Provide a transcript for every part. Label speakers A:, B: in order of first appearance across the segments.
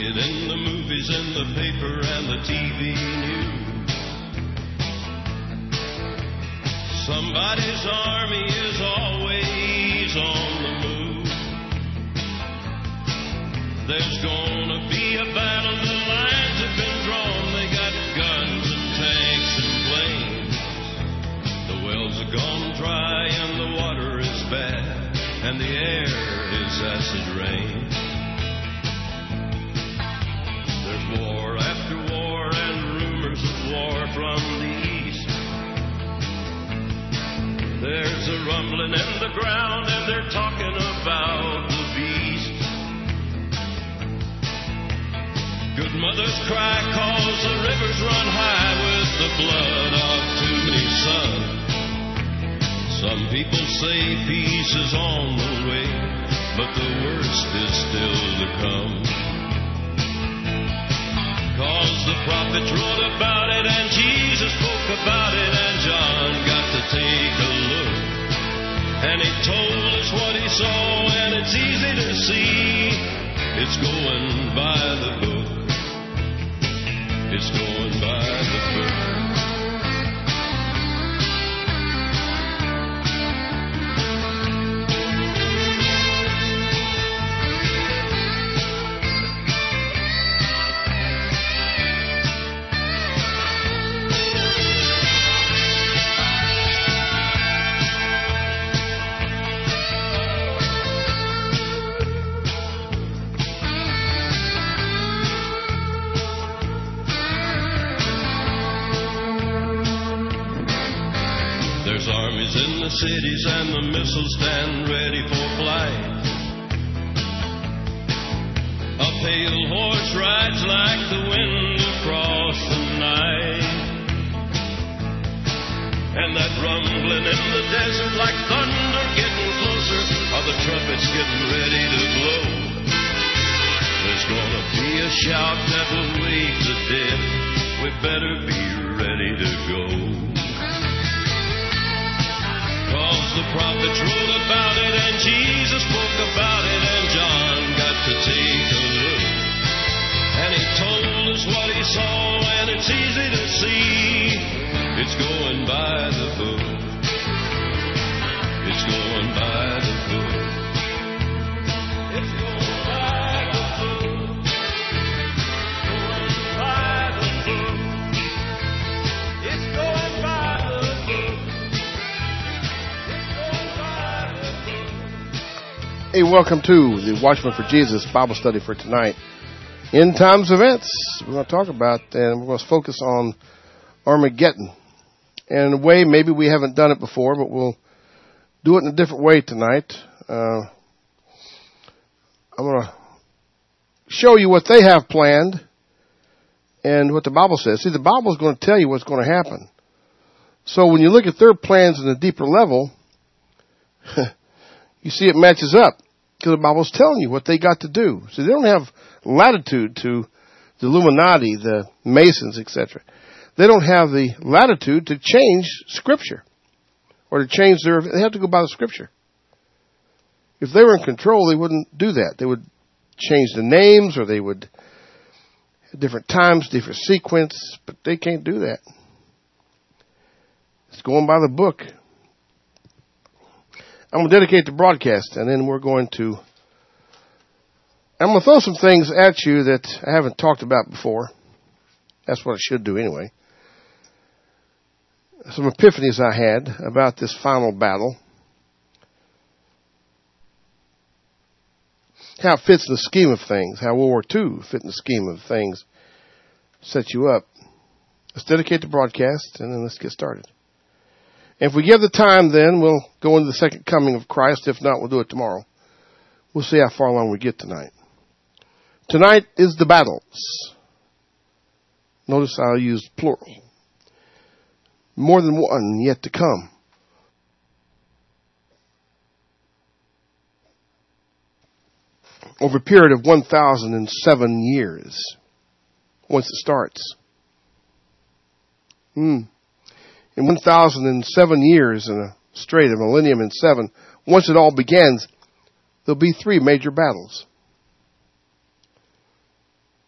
A: it in the movies, in the paper, and the TV news. Somebody's army is always on the move. There's gonna be a battle, the lines have been drawn. They got guns and tanks and planes. The wells are gone dry and the water is bad, and the air is acid rain. There's war after war and rumors of war from the east. There's a rumbling in the ground and they're talking about the beast. Good mothers cry 'cause the rivers run high with the blood of too many sons. Some people say peace is on the way, but the worst is still to come. 'Cause the prophets wrote about it and Jesus spoke about it and John got to take a look. And he told us what he saw and it's easy to see. It's going by the book. It's going by the book. There's armies in the cities and the missiles stand ready for flight. A pale horse rides like the wind across the night. And that rumbling in the desert like thunder getting closer, are the trumpets getting ready to blow. There's gonna be a shout that will wake the dead. We better be ready to go. 'Cause the prophets wrote about it and Jesus spoke about it and John got to take a look. And he told us what he saw and it's easy to see. It's going by the book. It's going by the book. It's going by the book. Going by the book. It's going by the book.
B: Hey, welcome to the Watchman for Jesus Bible study for tonight. End times events we're going to talk about, and we're going to focus on Armageddon. And in a way, maybe we haven't done it before, but we'll do it in a different way tonight. I'm going to show you what they have planned and what the Bible says. See, the Bible is going to tell you what's going to happen. So when you look at their plans in a deeper level, you see it matches up because the Bible's telling you what they got to do. So they don't have latitude to the Illuminati, the Masons, etc. They don't have the latitude to change Scripture or to change they have to go by the Scripture. If they were in control, they wouldn't do that. They would change the names or they would have different times, different sequence, but they can't do that. It's going by the book. I'm going to dedicate the broadcast, and then I'm going to throw some things at you that I haven't talked about before. That's what I should do anyway. Some epiphanies I had about this final battle. How it fits in the scheme of things. How World War II fit in the scheme of things. Set you up. Let's dedicate the broadcast, and then let's get started. If we give the time, then we'll go into the second coming of Christ. If not, we'll do it tomorrow. We'll see how far along we get tonight. Tonight is the battles. Notice I'll use plural. More than one yet to come. Over a period of 1,007 years. Once it starts. In 1,007 years in a straight, a millennium in 7, once it all begins, there'll be 3 major battles.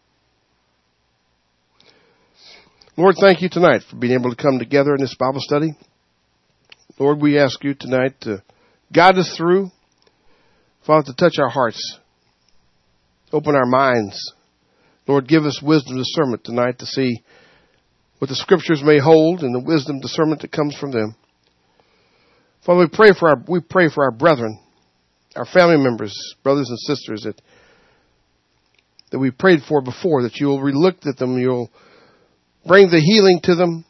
B: Lord, thank you tonight for being able to come together in this Bible study. Lord, we ask you tonight to guide us through. Father, to touch our hearts. Open our minds. Lord, give us wisdom discernment tonight to see what the Scriptures may hold and the wisdom discernment that comes from them. Father, we pray for our brethren, our family members, brothers and sisters that we prayed for before, that you will relook at them, you'll bring the healing to them.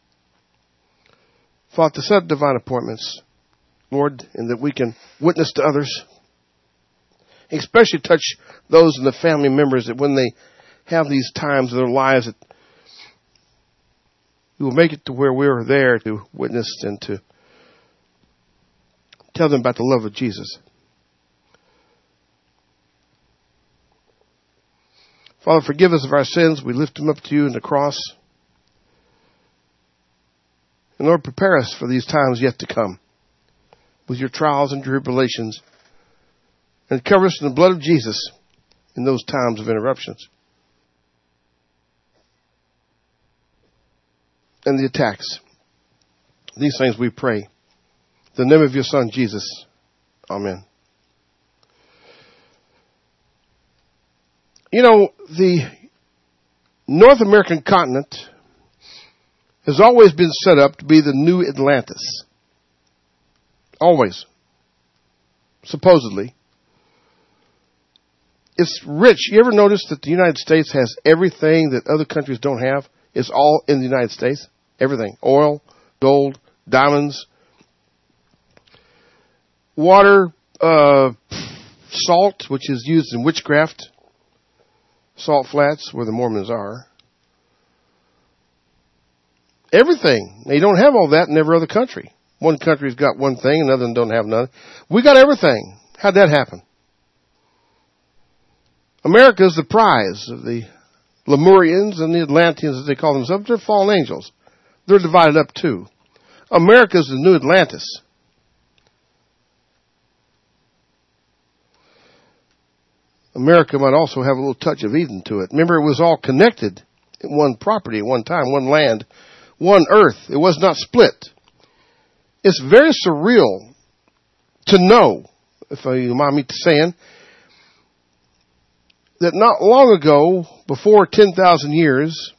B: Father, to set up divine appointments, Lord, and that we can witness to others. Especially touch those in the family members that when they have these times of their lives that you will make it to where we're there to witness and to tell them about the love of Jesus. Father, forgive us of our sins. We lift them up to you in the cross. And Lord, prepare us for these times yet to come with your trials and tribulations. And cover us in the blood of Jesus in those times of interruptions and the attacks. These things we pray. In the name of your Son, Jesus. Amen. You know, the North American continent has always been set up to be the new Atlantis. Always. Supposedly. It's rich. You ever notice that the United States has everything that other countries don't have? It's all in the United States. Everything. Oil, gold, diamonds, water, salt, which is used in witchcraft. Salt flats, where the Mormons are. Everything. They don't have all that in every other country. One country's got one thing, another one don't have none. We got everything. How'd that happen? America is the prize of the Lemurians and the Atlanteans, as they call themselves. They're fallen angels. They're divided up too. America is the new Atlantis. America might also have a little touch of Eden to it. Remember, it was all connected in one property at one time, one land, one earth. It was not split. It's very surreal to know, if you mind me saying, that not long ago, before 10,000 years,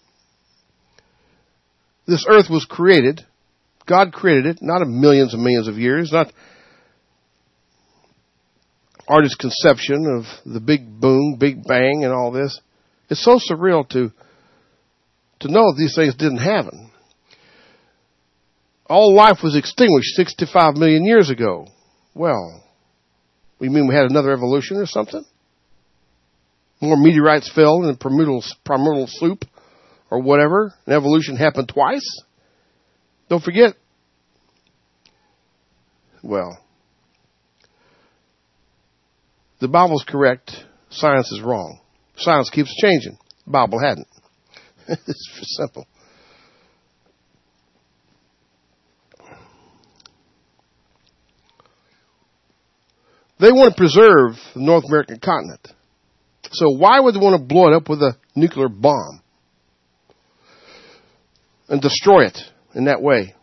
B: this earth was created. God created it, not in millions and millions of years, not artist's conception of the big boom, big bang, and all this. It's so surreal to know that these things didn't happen. All life was extinguished 65 million years ago. Well, you mean we had another evolution or something? More meteorites fell in the primordial soup or whatever, and evolution happened twice? Don't forget. Well, the Bible's correct. Science is wrong. Science keeps changing. The Bible hadn't. It's simple. They want to preserve the North American continent. So why would they want to blow it up with a nuclear bomb and destroy it in that way?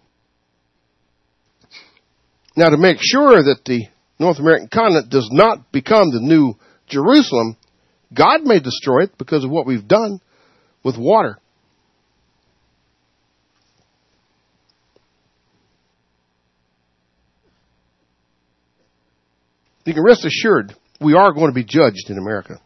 B: Now, to make sure that the North American continent does not become the new Jerusalem, God may destroy it because of what we've done with water. You can rest assured we are going to be judged in America.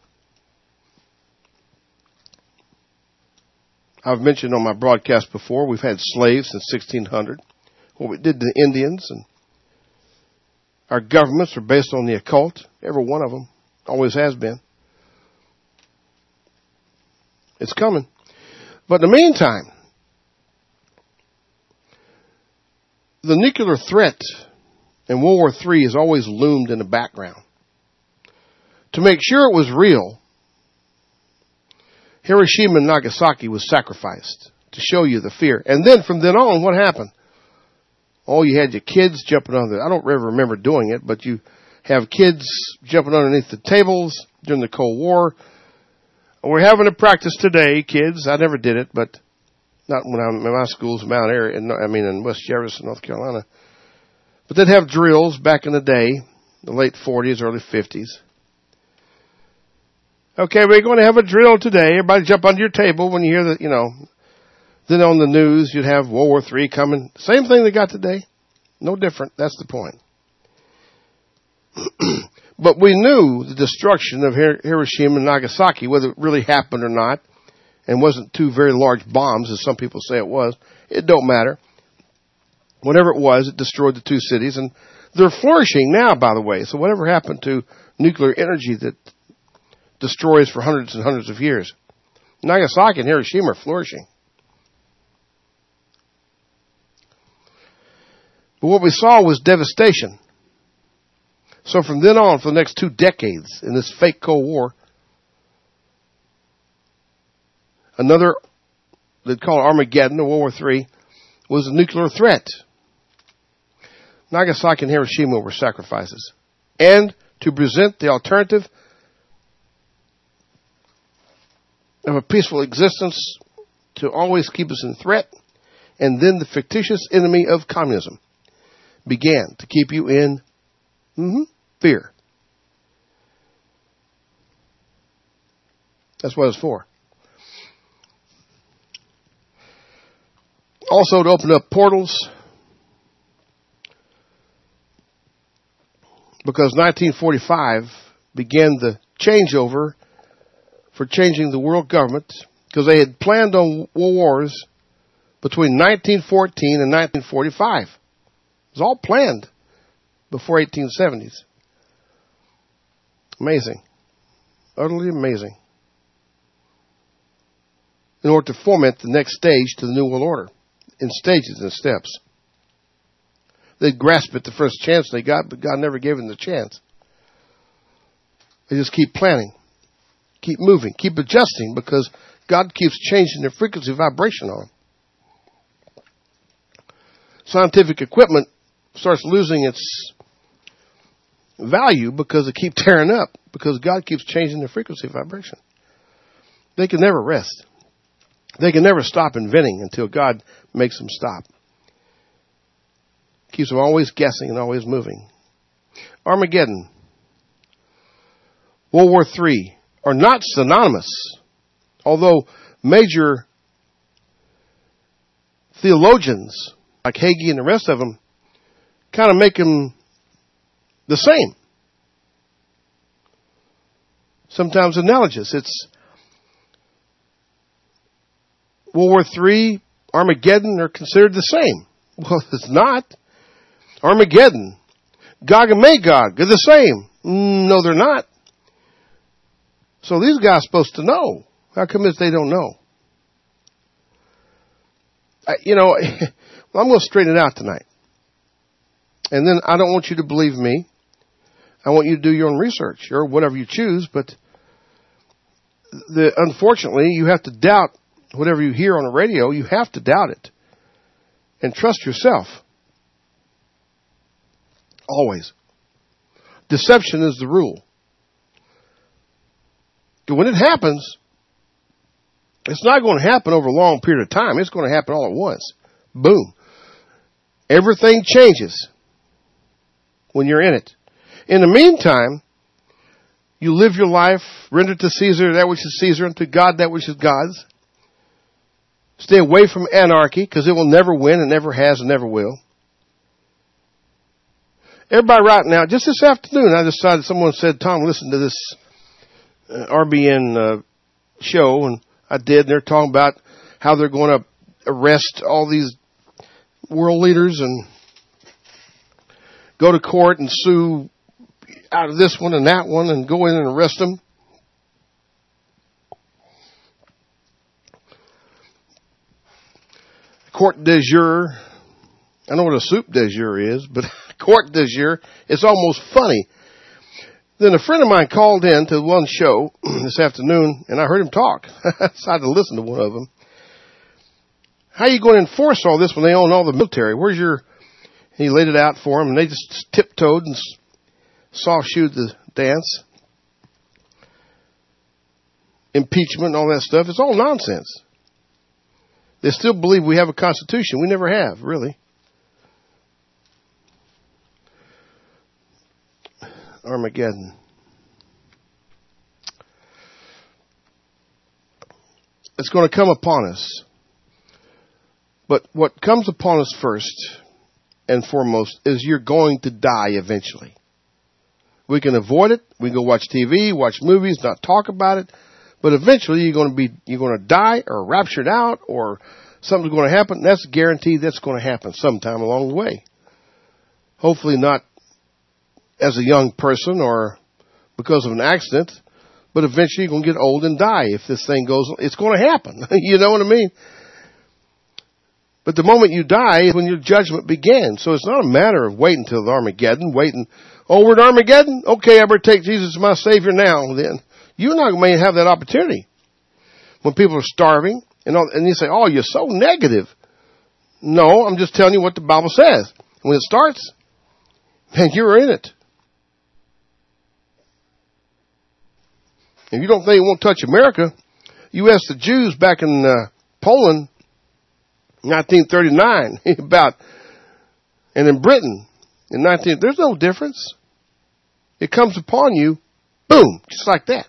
B: I've mentioned on my broadcast before, we've had slaves since 1600. What we did to the Indians, and our governments are based on the occult. Every one of them. Always has been. It's coming. But in the meantime, the nuclear threat in World War III has always loomed in the background. To make sure it was real, Hiroshima and Nagasaki was sacrificed to show you the fear. And then from then on, what happened? Oh, you had your kids jumping on I don't ever remember doing it, but you have kids jumping underneath the tables during the Cold War. We're having a practice today, kids. I never did it, but Not when I'm in my schools in Mount Airy, in West Jefferson, North Carolina. But they'd have drills back in the day, the late 40s, early 50s. Okay, we're going to have a drill today. Everybody jump under your table when you hear that, Then on the news, you'd have World War III coming. Same thing they got today. No different. That's the point. But we knew the destruction of Hiroshima and Nagasaki, whether it really happened or not, and wasn't two very large bombs, as some people say it was. It don't matter. Whatever it was, it destroyed the two cities. And they're flourishing now, by the way. So whatever happened to nuclear energy that destroys for hundreds and hundreds of years? Nagasaki and Hiroshima are flourishing. But what we saw was devastation. So from then on, for the next 2 decades in this fake Cold War, another, they'd call it Armageddon or World War III, was a nuclear threat. Nagasaki and Hiroshima were sacrifices. And to present the alternative of a peaceful existence to always keep us in threat, and then the fictitious enemy of communism began to keep you in fear. That's what it's for. Also to open up portals, because 1945 began the changeover for changing the world government, because they had planned on world wars between 1914 and 1945. It was all planned before 1870s. Amazing. Utterly amazing. In order to foment the next stage to the New World Order in stages and steps. They'd grasp at the first chance they got, but God never gave them the chance. They just keep planning, keep moving, keep adjusting, because God keeps changing their frequency vibration on them. Scientific equipment starts losing its value because they keep tearing up, because God keeps changing their frequency vibration. They can never rest. They can never stop inventing until God makes them stop. Keeps them always guessing and always moving. Armageddon, World War III are not synonymous, although major theologians like Hagee and the rest of them kind of make them the same. Sometimes analogous. It's World War III, Armageddon are considered the same. Well, it's not. Armageddon, Gog and Magog are the same. No, they're not. So these guys are supposed to know. How come they don't know? I'm going to straighten it out tonight. And then I don't want you to believe me. I want you to do your own research or whatever you choose. But unfortunately, you have to doubt whatever you hear on the radio. You have to doubt it. And trust yourself. Always. Deception is the rule. But when it happens, it's not going to happen over a long period of time. It's going to happen all at once. Boom. Everything changes when you're in it. In the meantime, you live your life, render to Caesar that which is Caesar, and to God that which is God's. Stay away from anarchy, because it will never win and never has and never will. Everybody right now, just this afternoon, I decided, someone said, Tom, listen to this RBN show, and I did, and they're talking about how they're going to arrest all these world leaders and go to court and sue out of this one and that one and go in and arrest them. Court de jure. I know what a soup de jure is, but court de jure, it's almost funny. Then a friend of mine called in to one show this afternoon, and I heard him talk. I decided to listen to one of them. How are you going to enforce all this when they own all the military? Where's your... He laid it out for them, and they just tiptoed and soft-shoed the dance. Impeachment and all that stuff. It's all nonsense. They still believe we have a constitution. We never have, really. Armageddon. It's going to come upon us. But what comes upon us first and foremost is you're going to die eventually. We can avoid it. We can go watch TV, watch movies, not talk about it. But eventually you're going to die or raptured out or something's going to happen. That's guaranteed that's going to happen sometime along the way. Hopefully not as a young person or because of an accident, but eventually you're going to get old and die. If this thing goes, it's going to happen. You know what I mean? But the moment you die is when your judgment begins. So it's not a matter of waiting until the Armageddon, we're at Armageddon? Okay, I better take Jesus as my Savior now. Then you're not going to have that opportunity. When people are starving and you say, oh, you're so negative. No, I'm just telling you what the Bible says. When it starts, man, you're in it. If you don't think it won't touch America, you ask the Jews back in Poland, 1939, and in Britain, there's no difference. It comes upon you, boom, just like that.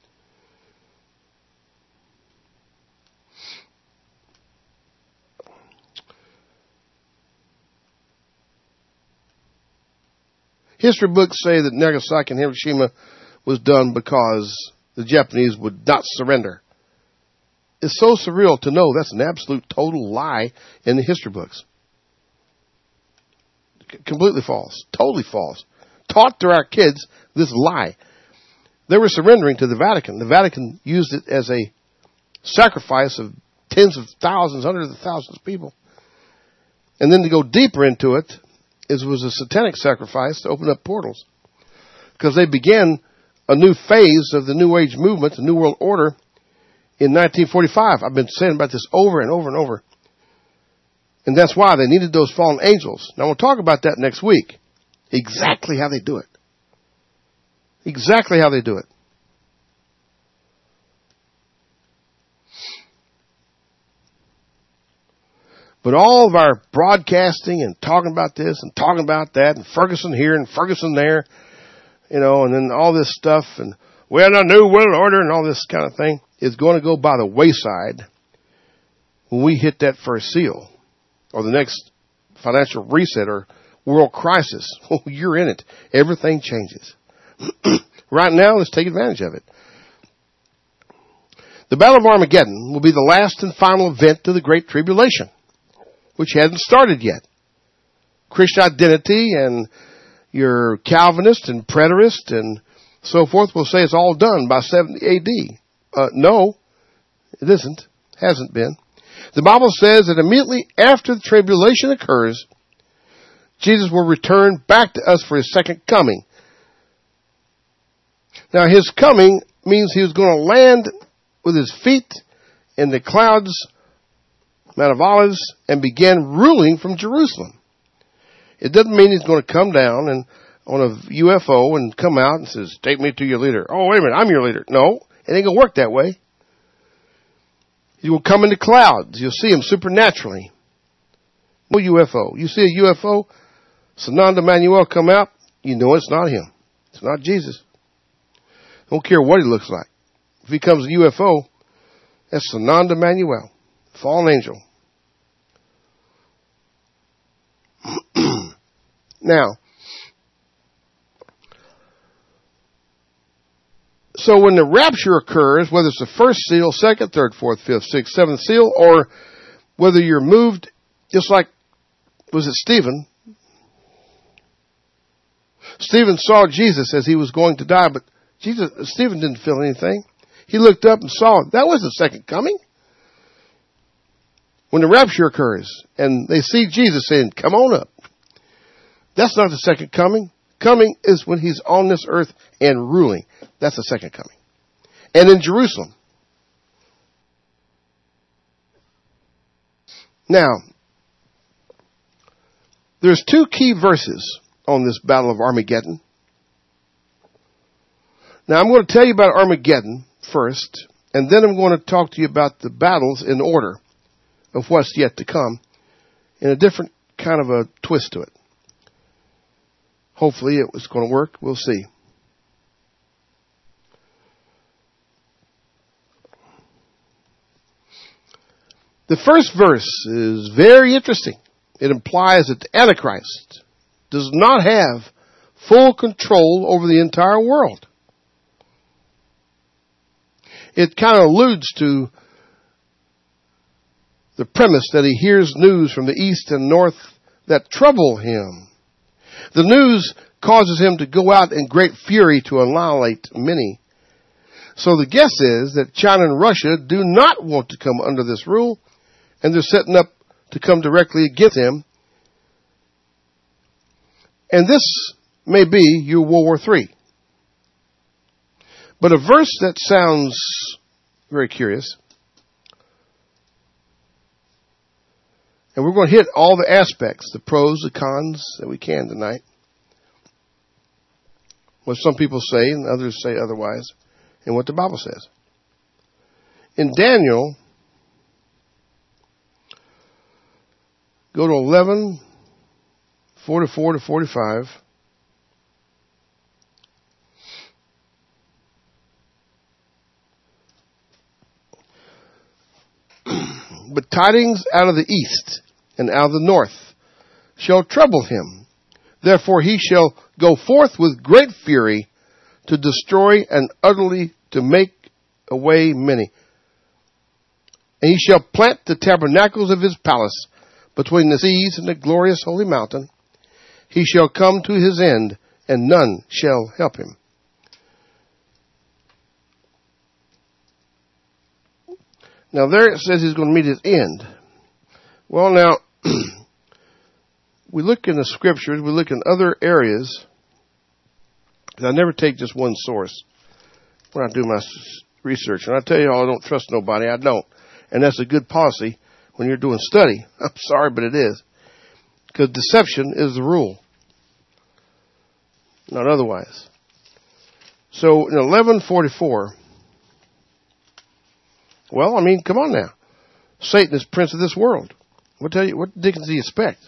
B: History books say that Nagasaki and Hiroshima was done because the Japanese would not surrender. It's so surreal to know that's an absolute total lie in the history books. Completely false. Totally false. Taught to our kids this lie. They were surrendering to the Vatican. The Vatican used it as a sacrifice of tens of thousands, hundreds of thousands of people. And then to go deeper into it, it was a satanic sacrifice to open up portals. Because they began a new phase of the New Age movement, the New World Order, in 1945. I've been saying about this over and over and over. And that's why they needed those fallen angels. Now we'll talk about that next week. Exactly how they do it. Exactly how they do it. But all of our broadcasting and talking about this and talking about that and Ferguson here and Ferguson there, and then all this stuff and we're in a new world order and all this kind of thing is going to go by the wayside when we hit that first seal or the next financial reset or world crisis. Well, you're in it. Everything changes. Right now, let's take advantage of it. The Battle of Armageddon will be the last and final event of the Great Tribulation, which hasn't started yet. Christian identity and your Calvinist and preterist and so forth will say it's all done by 70 AD. No, it isn't. Hasn't been. The Bible says that immediately after the tribulation occurs, Jesus will return back to us for his second coming. Now, his coming means he was going to land with his feet in the clouds, Mount of Olives, and begin ruling from Jerusalem. It doesn't mean he's going to come down and on a UFO and come out and says, take me to your leader. Oh, wait a minute, I'm your leader. No, it ain't going to work that way. He will come in the clouds. You'll see him supernaturally. No UFO. You see a UFO, Sananda Manuel come out, you know it's not him. It's not Jesus. Don't care what he looks like. If he comes a UFO, that's Sananda Manuel, fallen angel. Now, so when the rapture occurs, whether it's the first seal, second, third, fourth, fifth, sixth, seventh seal, or whether you're moved, just like, was it Stephen? Stephen saw Jesus as he was going to die, but Stephen didn't feel anything. He looked up and saw it. That was the second coming. When the rapture occurs and they see Jesus saying, come on up. That's not the second coming. Coming is when he's on this earth and ruling. That's the second coming. And in Jerusalem. Now, there's two key verses on this Battle of Armageddon. Now, I'm going to tell you about Armageddon first, and then I'm going to talk to you about the battles in order of what's yet to come in a different kind of a twist to it. Hopefully it was going to work. We'll see. The first verse is very interesting. It implies that the Antichrist does not have full control over the entire world. It kind of alludes to the premise that he hears news from the east and north that trouble him. The news causes him to go out in great fury to annihilate many. So the guess is that China and Russia do not want to come under this rule, and they're setting up to come directly against him. And this may be your World War III. But a verse that sounds very curious, and we're going to hit all the aspects, the pros, the cons that we can tonight. What some people say and others say otherwise, and what the Bible says. In Daniel, go to 11:44 to 45. But tidings out of the east and out of the north shall trouble him. Therefore he shall go forth with great fury to destroy and utterly to make away many. And he shall plant the tabernacles of his palace between the seas and the glorious holy mountain. He shall come to his end, and none shall help him. Now there it says he's going to meet his end. Well, now, we look in the scriptures, we look in other areas. I never take just one source when I do my research. And I tell you all, I don't trust nobody. I don't. And that's a good policy when you're doing study. I'm sorry, but it is. Because deception is the rule. Not otherwise. So in 11:44, well, I mean, come on now. Satan is prince of this world. What dickens do you expect?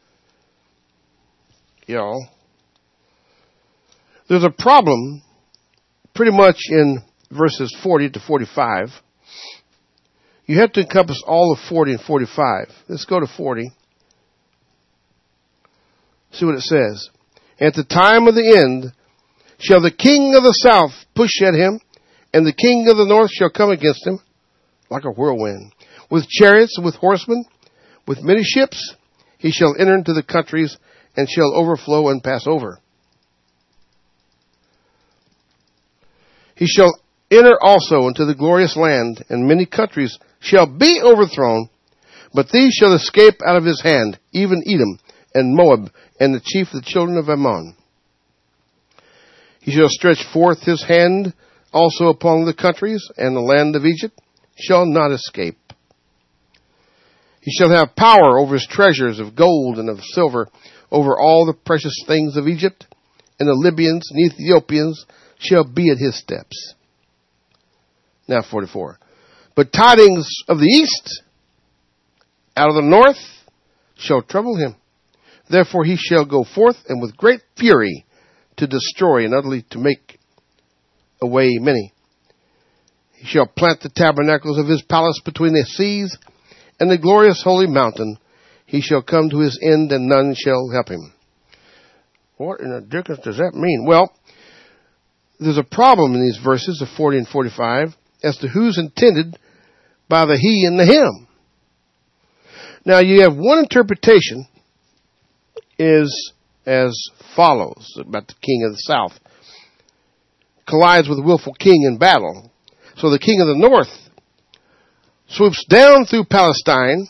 B: Y'all. There's a problem pretty much in verses 40 to 45. You have to encompass all of 40 and 45. Let's go to 40. See what it says. At the time of the end shall the king of the south push at him, and the king of the north shall come against him like a whirlwind. With chariots and with horsemen, with many ships, he shall enter into the countries and shall overflow and pass over. He shall enter also into the glorious land, and many countries shall be overthrown, but these shall escape out of his hand, even Edom and Moab and the chief of the children of Ammon. He shall stretch forth his hand also upon the countries, and the land of Egypt shall not escape. He shall have power over his treasures of gold and of silver, over all the precious things of Egypt, and the Libyans and Ethiopians shall be at his steps. Now 44. But tidings of the east, out of the north, shall trouble him. Therefore he shall go forth, and with great fury to destroy and utterly to make away many. He shall plant the tabernacles of his palace between the seas and the glorious holy mountain. He shall come to his end, and none shall help him. What in the dickens does that mean? Well, there's a problem in these verses of 40 and 45 as to who's intended by the he and the him. Now, you have one interpretation is as follows about the king of the south. Collides with the willful king in battle. So the king of the north swoops down through Palestine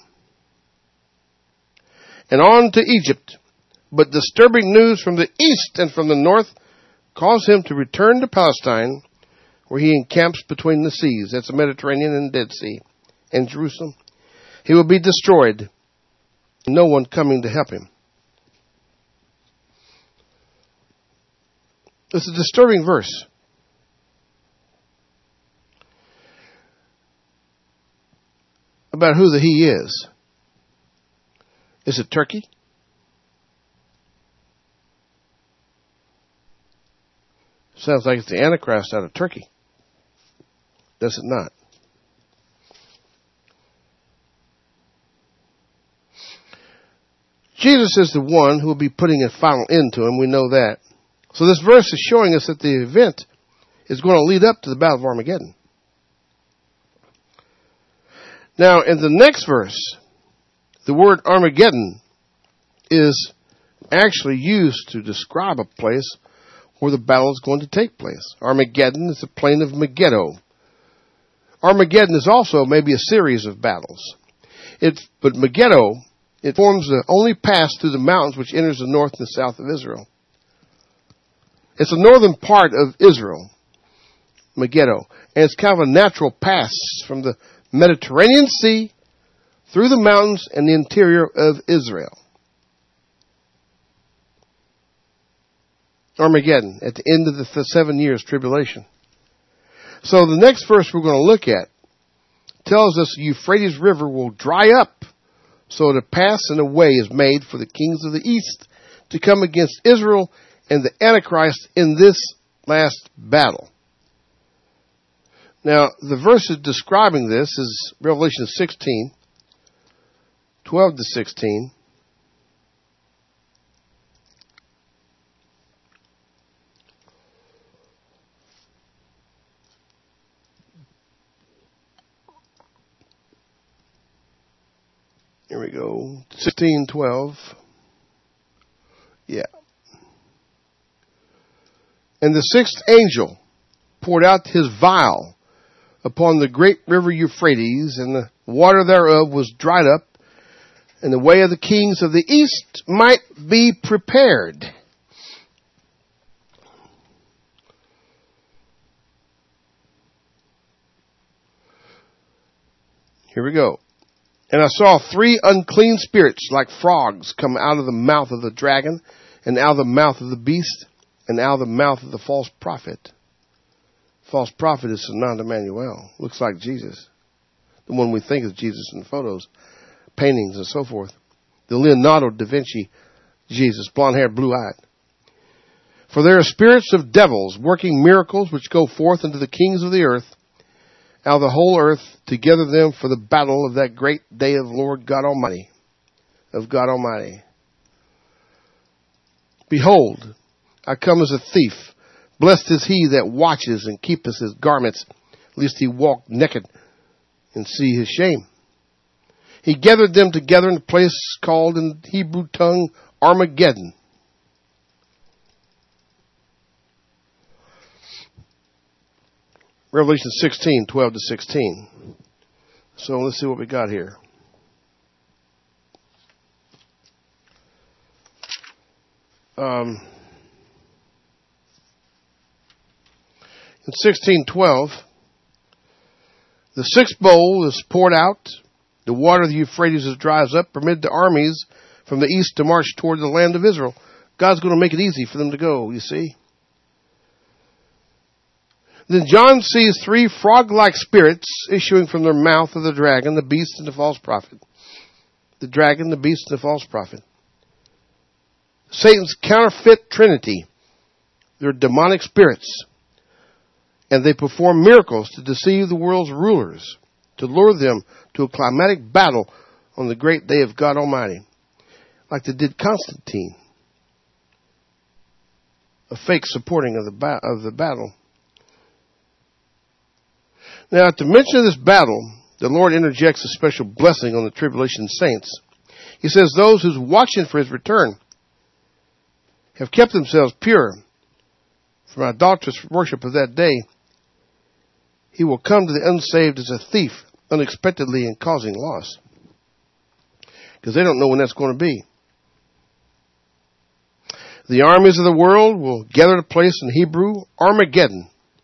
B: and on to Egypt, but disturbing news from the east and from the north cause him to return to Palestine, where he encamps between the seas. That's the Mediterranean and Dead Sea, and Jerusalem. He will be destroyed, no one coming to help him. It's a disturbing verse. about who the he is. Is it Turkey? Sounds like it's the Antichrist out of Turkey. Does it not? Jesus is the one who will be putting a final end to him. We know that. So this verse is showing us that the event is going to lead up to the Battle of Armageddon. Now, in the next verse, the word Armageddon is actually used to describe a place where the battle is going to take place. Armageddon is the plain of Megiddo. Armageddon is also maybe a series of battles. But Megiddo, it forms the only pass through the mountains which enters the north and the south of Israel. It's the northern part of Israel, Megiddo. And it's kind of a natural pass from the Mediterranean Sea through the mountains and the interior of Israel. Armageddon, at the end of the 7 years tribulation. So the next verse we're going to look at tells us the Euphrates River will dry up, so the pass and a way is made for the kings of the east to come against Israel and the Antichrist in this last battle. Now, the verses describing this is Revelation 16, 12 to 16. Here we go. 16, 12. Yeah. And the sixth angel poured out his vial upon the great river Euphrates, and the water thereof was dried up, and the way of the kings of the east might be prepared. Here we go. And I saw 3 unclean spirits like frogs come out of the mouth of the dragon, and out of the mouth of the beast, and out of the mouth of the false prophet. False prophet is Sananda Emmanuel. Looks like Jesus. The one we think is Jesus in photos, paintings, and so forth. The Leonardo da Vinci Jesus, blonde hair, blue eyed. For there are spirits of devils working miracles which go forth unto the kings of the earth, out of the whole earth, to gather them for the battle of that great day of Lord God Almighty. Of God Almighty. Behold, I come as a thief. Blessed is he that watches and keepeth his garments, lest he walk naked and see his shame. He gathered them together in a place called in Hebrew tongue Armageddon. Revelation 16, 12 to 16. So let's see what we got here. In 16:12, the sixth bowl is poured out. The water of the Euphrates dries up, permit the armies from the east to march toward the land of Israel. God's going to make it easy for them to go, you see. Then John sees 3 frog-like spirits issuing from their mouth of the dragon, the beast, and the false prophet. The dragon, the beast, and the false prophet. Satan's counterfeit trinity. They're demonic spirits. And they perform miracles to deceive the world's rulers, to lure them to a climatic battle on the great day of God Almighty, like they did Constantine, a fake supporting of the battle. Now, at the mention of this battle, the Lord interjects a special blessing on the tribulation saints. He says, those who's watching for his return have kept themselves pure from idolatrous worship of that day. He will come to the unsaved as a thief, unexpectedly and causing loss. Because they don't know when that's going to be. The armies of the world will gather to place in Hebrew, Armageddon.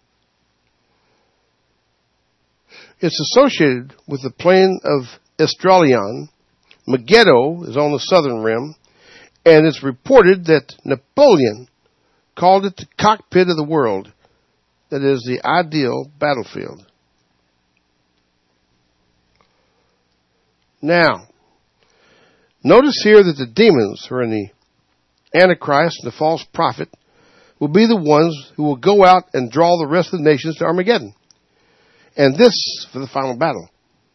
B: It's associated with the plain of Esdraelon. Megiddo is on the southern rim, and it's reported that Napoleon called it the cockpit of the world. That is, the ideal battlefield. Now, notice here that the demons who are in the Antichrist and the false prophet will be the ones who will go out and draw the rest of the nations to Armageddon. And this for the final battle.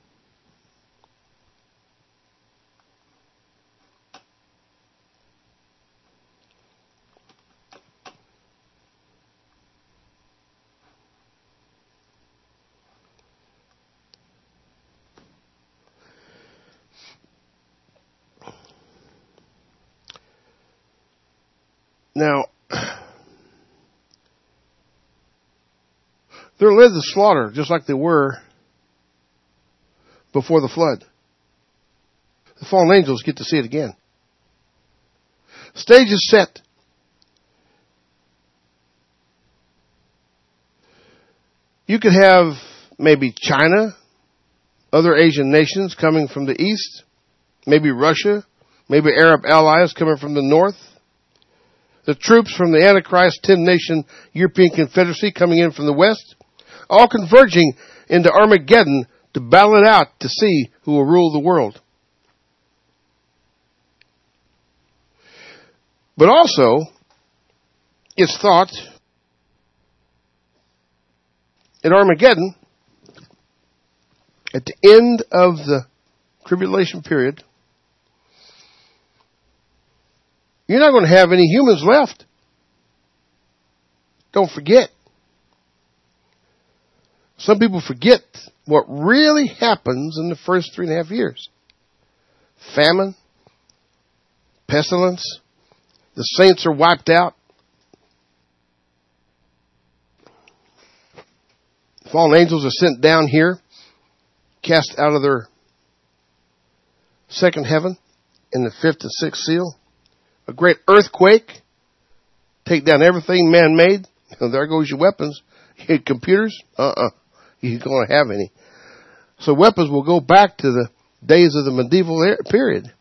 B: Now, they're led to slaughter just like they were before the flood. The fallen angels get to see it again. Stage is set. You could have maybe China, other Asian nations coming from the east, maybe Russia, maybe Arab allies coming from the north. The troops from the Antichrist 10-nation European Confederacy coming in from the west, all converging into Armageddon to battle it out to see who will rule the world. But also, it's thought in Armageddon, at the end of the tribulation period, you're not going to have any humans left. Don't forget. Some people forget what really happens in the first 3.5 years. Famine, pestilence, the saints are wiped out. Fallen angels are sent down here, cast out of their second heaven in the fifth and sixth seal. A great earthquake, take down everything man-made. There goes your weapons. You hit computers? You don't have any. So weapons will go back to the days of the medieval period.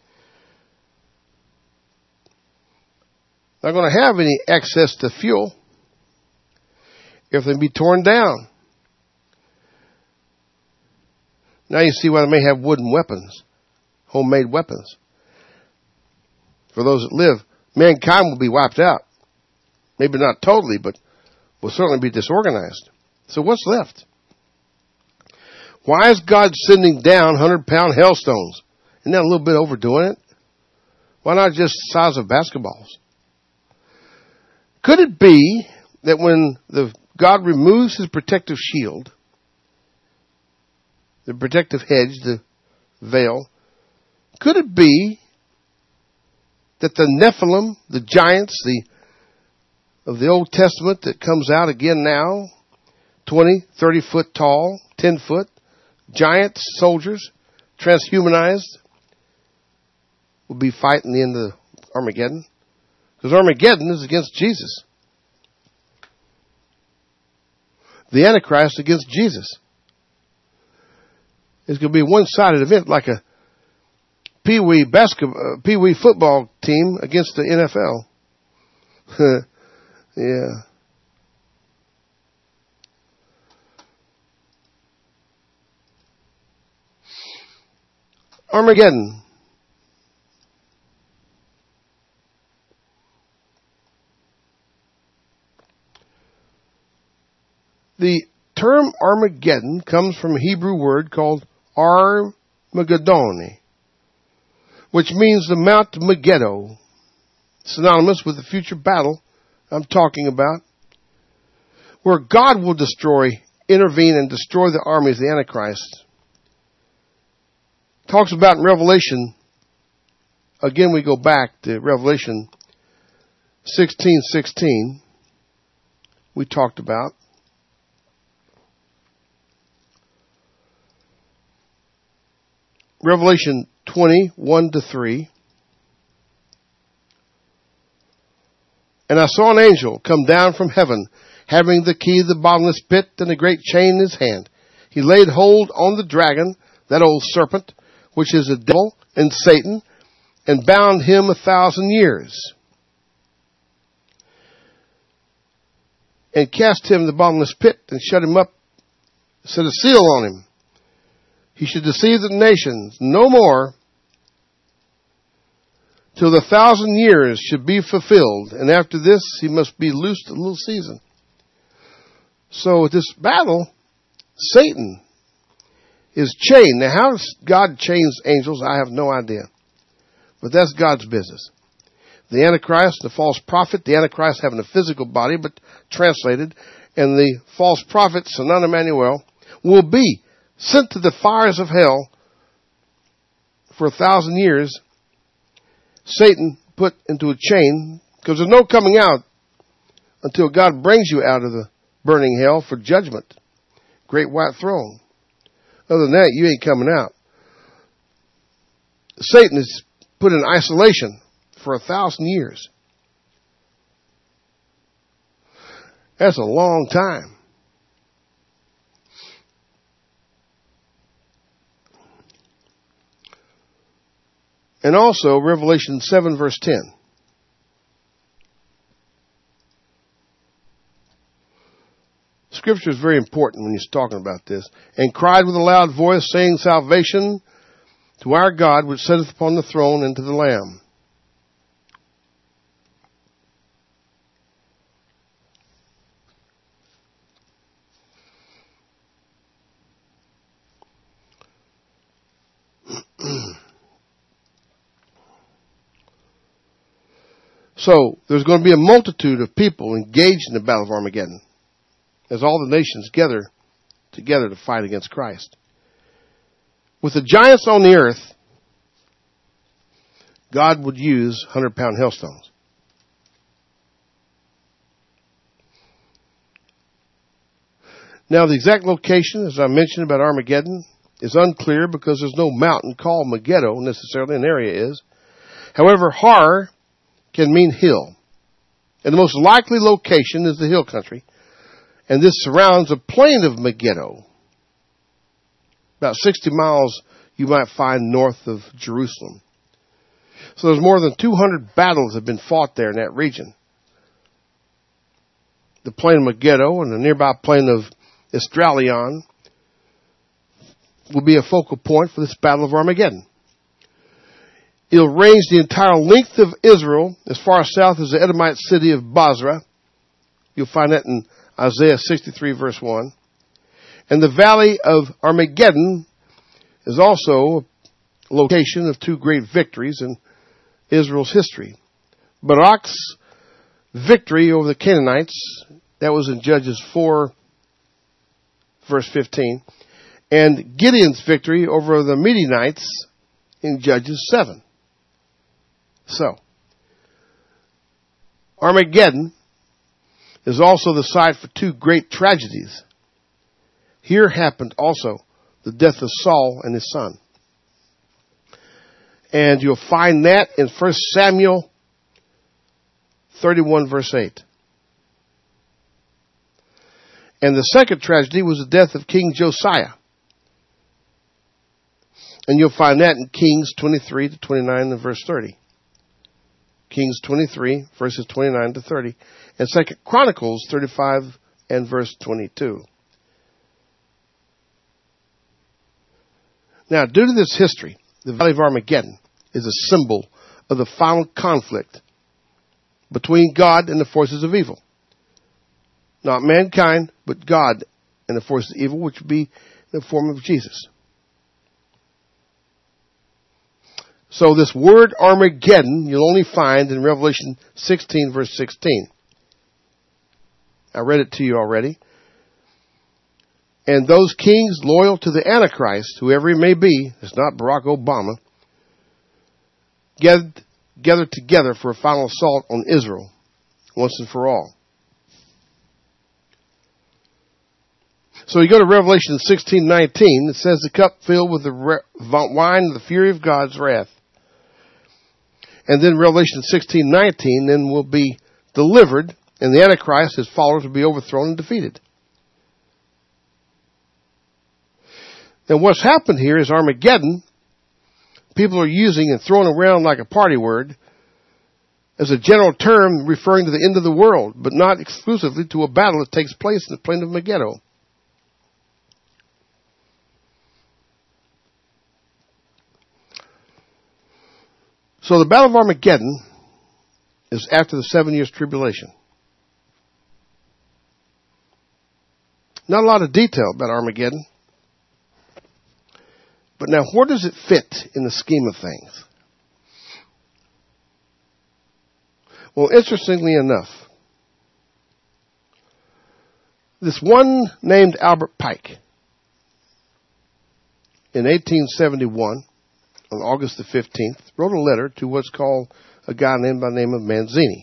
B: Not going to have any access to fuel. Everything be torn down. Now you see why they may have wooden weapons, homemade weapons. For those that live, mankind will be wiped out. Maybe not totally, but will certainly be disorganized. So what's left? Why is God sending down 100-pound hailstones? Isn't that a little bit overdoing it? Why not just the size of basketballs? Could it be that when God removes his protective shield, the protective hedge, the veil, could it be that the Nephilim, the giants of the Old Testament that comes out again now, 20, 30 foot tall, 10 foot, giant soldiers, transhumanized, will be fighting the end of Armageddon? Because Armageddon is against Jesus. The Antichrist against Jesus. It's going to be a one-sided event, like a Pee-wee football team against the NFL. Yeah. Armageddon. The term Armageddon comes from a Hebrew word called Armageddon, which means the Mount Megiddo, synonymous with the future battle I'm talking about, where God will intervene and destroy the armies of the Antichrist. Talks about in Revelation, again we go back to Revelation 16:16, we talked about. Revelation 20:1-3. And I saw an angel come down from heaven, having the key of the bottomless pit and a great chain in his hand. He laid hold on the dragon, that old serpent, which is the devil and Satan, and bound him 1,000 years. And cast him in the bottomless pit and shut him up, set a seal on him. he should deceive the nations no more till the 1,000 years should be fulfilled. And after this, he must be loosed a little season. So at this battle, Satan is chained. Now, how does God chains angels? I have no idea. But that's God's business. The Antichrist, the false prophet, the Antichrist having a physical body, but translated, and the false prophet, Son Emmanuel, will be sent to the fires of hell for 1,000 years. Satan put into a chain, because there's no coming out until God brings you out of the burning hell for judgment. Great white throne. Other than that, you ain't coming out. Satan is put in isolation for 1,000 years. That's a long time. And also, Revelation 7, verse 10. Scripture is very important when he's talking about this. And cried with a loud voice, saying, Salvation to our God, which sitteth upon the throne, and to the Lamb. So, there's going to be a multitude of people engaged in the battle of Armageddon, as all the nations gather together to fight against Christ. With the giants on the earth, God would use 100-pound hailstones. Now, the exact location, as I mentioned about Armageddon, is unclear because there's no mountain called Megiddo necessarily, an area is. However, Har can mean hill. And the most likely location is the hill country. And this surrounds a plain of Megiddo. About 60 miles you might find north of Jerusalem. So there's more than 200 battles have been fought there in that region. The plain of Megiddo and the nearby plain of Esdraelon will be a focal point for this battle of Armageddon. It'll range the entire length of Israel as far south as the Edomite city of Basra. You'll find that in Isaiah 63 verse 1. And the valley of Armageddon is also a location of two great victories in Israel's history. Barak's victory over the Canaanites, that was in Judges 4 verse 15. And Gideon's victory over the Midianites in Judges 7. So, Armageddon is also the site for two great tragedies. Here happened also the death of Saul and his son. And you'll find that in 1 Samuel 31 verse 8. And the second tragedy was the death of King Josiah. And you'll find that in Kings 23 to 29 and verse 30. Kings 23, verses 29 to 30. And 2 Chronicles 35 and verse 22. Now, due to this history, the Valley of Armageddon is a symbol of the final conflict between God and the forces of evil. Not mankind, but God and the forces of evil, which would be in the form of Jesus. So this word Armageddon you'll only find in Revelation 16 verse 16. I read it to you already. And those kings loyal to the Antichrist, whoever he may be, it's not Barack Obama, gathered together for a final assault on Israel once and for all. So you go to Revelation 16:19, it says the cup filled with the wine of the fury of God's wrath. And then Revelation 16:19 then will be delivered, and the Antichrist, his followers, will be overthrown and defeated. And what's happened here is Armageddon, people are using and throwing around like a party word as a general term referring to the end of the world, but not exclusively to a battle that takes place in the plain of Megiddo. So the Battle of Armageddon is after the 7 years tribulation. Not a lot of detail about Armageddon. But now, where does it fit in the scheme of things? Well, interestingly enough, this one named Albert Pike, in 1871, on August the 15th, wrote a letter to what's called a guy named by the name of Manzini.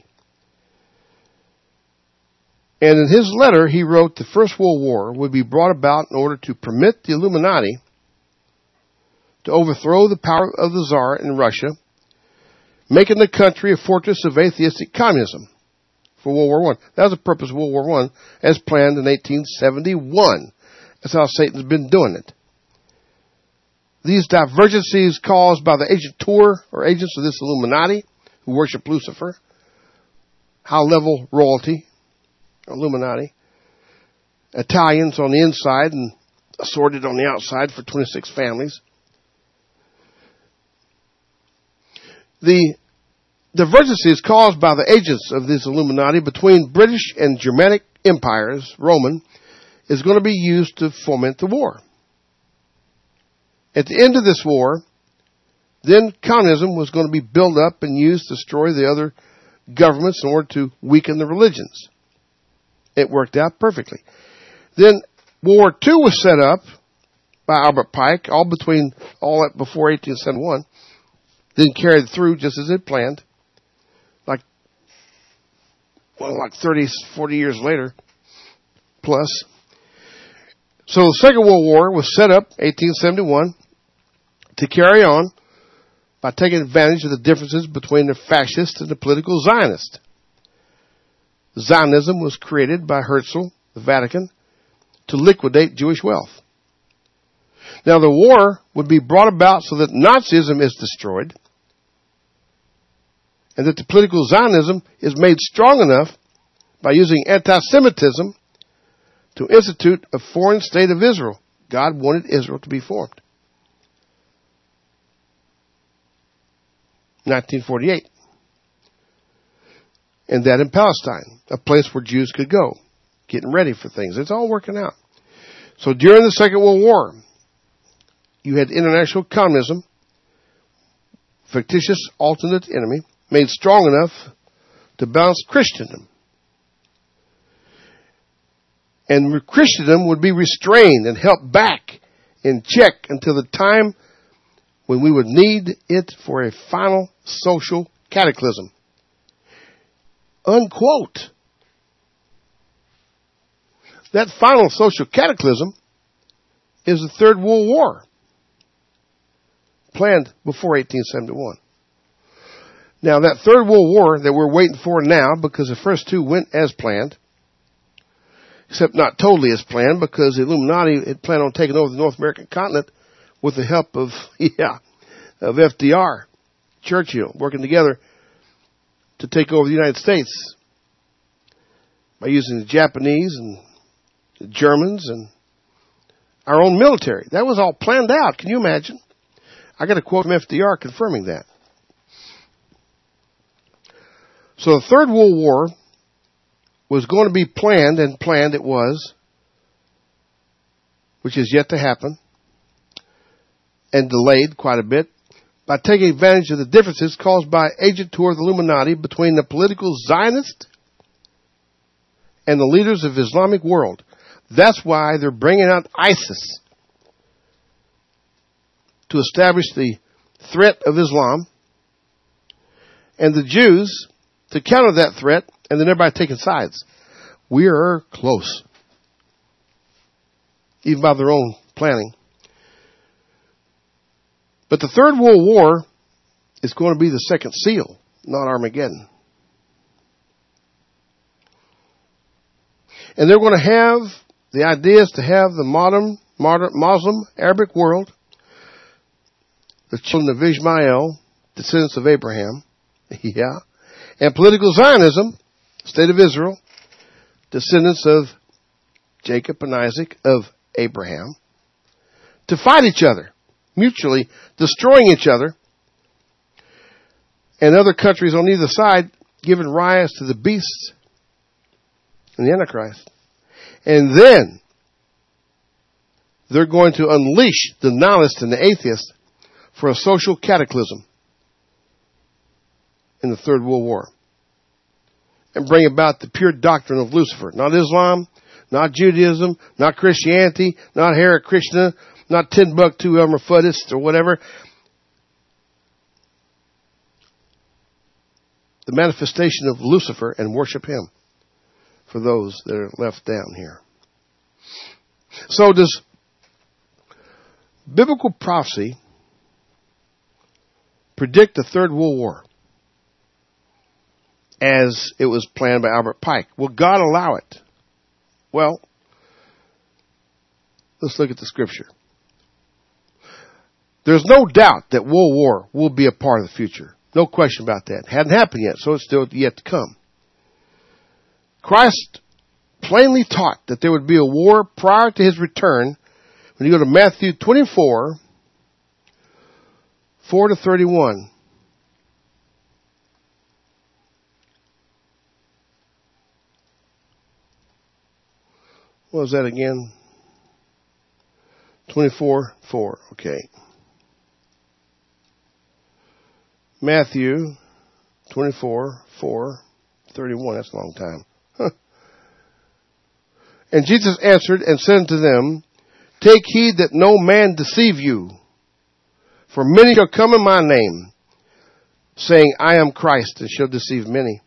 B: And in his letter, he wrote the First World War would be brought about in order to permit the Illuminati to overthrow the power of the Tsar in Russia, making the country a fortress of atheistic communism for World War I. That was the purpose of World War I, as planned in 1871. That's how Satan's been doing it. These divergencies caused by the agent tour, or agents of this Illuminati, who worship Lucifer, high-level royalty, Illuminati, Italians on the inside and assorted on the outside for 26 families. The divergencies caused by the agents of this Illuminati between British and Germanic empires, Roman, is going to be used to foment the war. At the end of this war, then communism was going to be built up and used to destroy the other governments in order to weaken the religions. It worked out perfectly. Then World War II was set up by Albert Pike, all that before 1871, then carried through just as it planned, like 30, 40 years later, plus. So the Second World War was set up, 1871, to carry on by taking advantage of the differences between the fascist and the political Zionist. Zionism was created by Herzl, the Vatican, to liquidate Jewish wealth. Now the war would be brought about so that Nazism is destroyed and that the political Zionism is made strong enough by using anti-Semitism to institute a foreign state of Israel. God wanted Israel to be formed. 1948. And that in Palestine, a place where Jews could go, getting ready for things. It's all working out. So during the Second World War, you had international communism, fictitious alternate enemy, made strong enough to balance Christendom. And Christendom would be restrained and held back in check until the time when we would need it for a final social cataclysm. Unquote. That final social cataclysm is the Third World War, planned before 1871. Now, that Third World War that we're waiting for now, because the first two went as planned, except not totally as planned, because the Illuminati had planned on taking over the North American continent with the help of FDR, Churchill, working together to take over the United States by using the Japanese and the Germans and our own military. That was all planned out. Can you imagine? I got a quote from FDR confirming that. So the Third World War was going to be planned, and planned it was, which is yet to happen, and delayed quite a bit, by taking advantage of the differences caused by agent tour of the Illuminati between the political Zionists and the leaders of the Islamic world. That's why they're bringing out ISIS to establish the threat of Islam, and the Jews to counter that threat, and then everybody taking sides. We are close, even by their own planning. But the Third World War is going to be the second seal, not Armageddon. And they're going to have, the idea is to have the modern Muslim Arabic world, the children of Ishmael, descendants of Abraham, and political Zionism, state of Israel, descendants of Jacob and Isaac of Abraham, to fight each other, mutually destroying each other, and other countries on either side giving rise to the beast and the Antichrist. And then they're going to unleash the nihilists and the atheists for a social cataclysm in the Third World War and bring about the pure doctrine of Lucifer. Not Islam, not Judaism, not Christianity, not Hare Krishna, not Timbuktu Hermaphrodites or whatever. The manifestation of Lucifer and worship him for those that are left down here. So does biblical prophecy predict the Third World War as it was planned by Albert Pike? Will God allow it? Well, let's look at the scripture. There's no doubt that World War will be a part of the future. No question about that. Hadn't happened yet, so it's still yet to come. Christ plainly taught that there would be a war prior to his return. When you go to Matthew 24, 4 to 31. What was that again? 24, 4. Okay. Matthew 24, 4, 31. That's a long time. Huh. And Jesus answered and said unto them, Take heed that no man deceive you. For many shall come in my name, saying, I am Christ, and shall deceive many.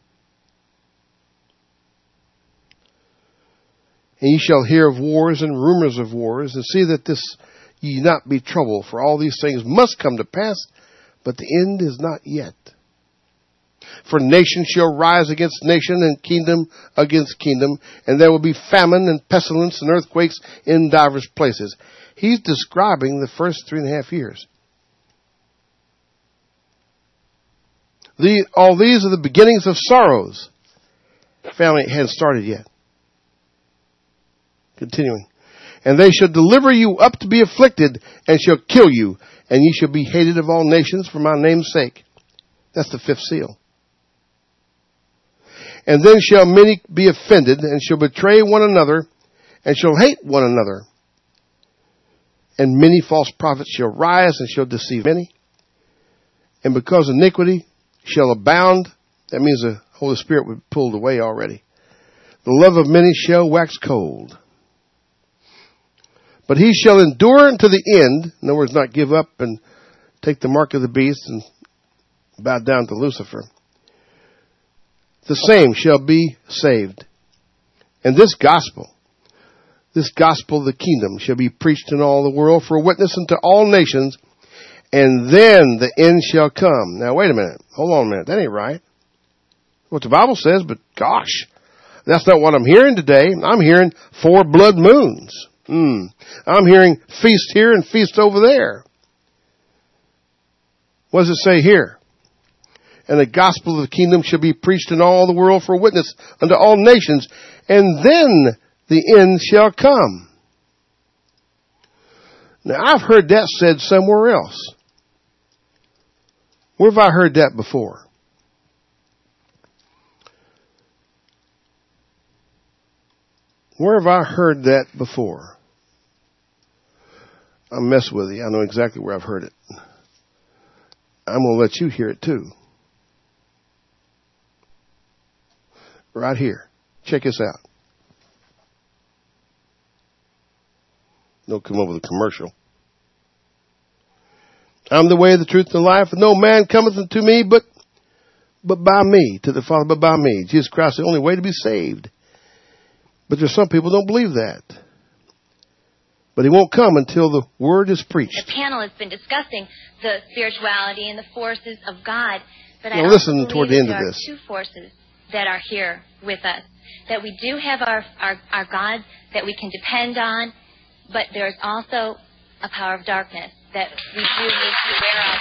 B: And ye shall hear of wars and rumors of wars, and see that this ye not be troubled, for all these things must come to pass, but the end is not yet. For nation shall rise against nation, and kingdom against kingdom, and there will be famine and pestilence and earthquakes in divers places. He's describing the first 3.5 years. All these are the beginnings of sorrows. Family hadn't started yet. Continuing. And they shall deliver you up to be afflicted, and shall kill you, and ye shall be hated of all nations for my name's sake. That's the 5th seal. And then shall many be offended, and shall betray one another, and shall hate one another. And many false prophets shall rise, and shall deceive many. And because iniquity shall abound, that means the Holy Spirit was pulled away already. The love of many shall wax cold. But he shall endure unto the end. In other words, not give up and take the mark of the beast and bow down to Lucifer. The same shall be saved. And this gospel of the kingdom shall be preached in all the world for a witness unto all nations, and then the end shall come. Now wait a minute. Hold on a minute. That ain't right. What the Bible says, but gosh, that's not what I'm hearing today. I'm hearing 4 blood moons. I'm hearing feast here and feast over there. What does it say here? And the gospel of the kingdom shall be preached in all the world for a witness unto all nations, and then the end shall come. Now, I've heard that said somewhere else. Where have I heard that before? Where have I heard that before? I'll mess with you. I know exactly where I've heard it. I'm going to let you hear it too. Right here. Check this out. Don't come up with a commercial. I'm the way, the truth, and the life, and no man cometh unto me but by me, to the Father, but by me. Jesus Christ is the only way to be saved. But there's some people who don't believe that. But he won't come until the word is preached.
C: The panel has been discussing the spirituality and the forces of God. But
B: now
C: I
B: listen
C: also
B: toward the
C: believe
B: end
C: there
B: of
C: are
B: this.
C: 2 forces that are here with us. That we do have our God that we can depend on, but there's also a power of darkness that we do need to be aware of.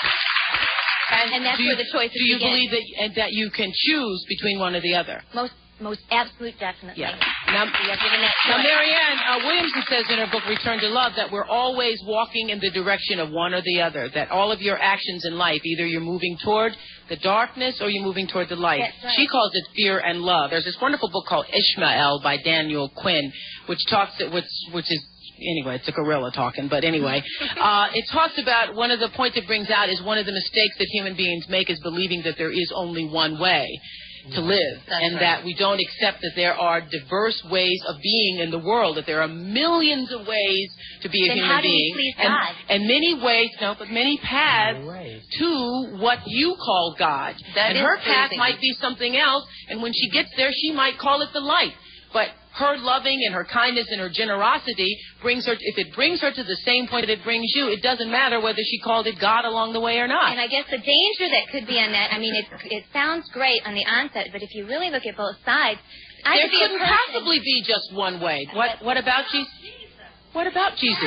C: And that's where the choices begin.
D: Do you believe that you can choose between one or the other?
C: most absolute definitely.
D: Yeah.
C: Now,
D: Marianne Williamson says in her book, Return to Love, that we're always walking in the direction of one or the other, that all of your actions in life, either you're moving toward the darkness or you're moving toward the light.
C: That's right.
D: She calls it fear and love. There's this wonderful book called Ishmael by Daniel Quinn, which is, anyway, it's a gorilla talking, but anyway. It talks about, one of the points it brings out is one of the mistakes that human beings make is believing that there is only one way to live, and that we don't accept that there are diverse ways of being in the world, that there are millions of ways to be a human being, and many paths to what you call God. And her path might be something else, and when she gets there, she might call it the light. But her loving and her kindness and her generosity if it brings her to the same point that it brings you, it doesn't matter whether she called it God along the way or not.
C: And I guess the danger that could be on that, I mean, it sounds great on the onset, but if you really look at both sides,
D: there couldn't possibly be just one way. What about Jesus? What about Jesus?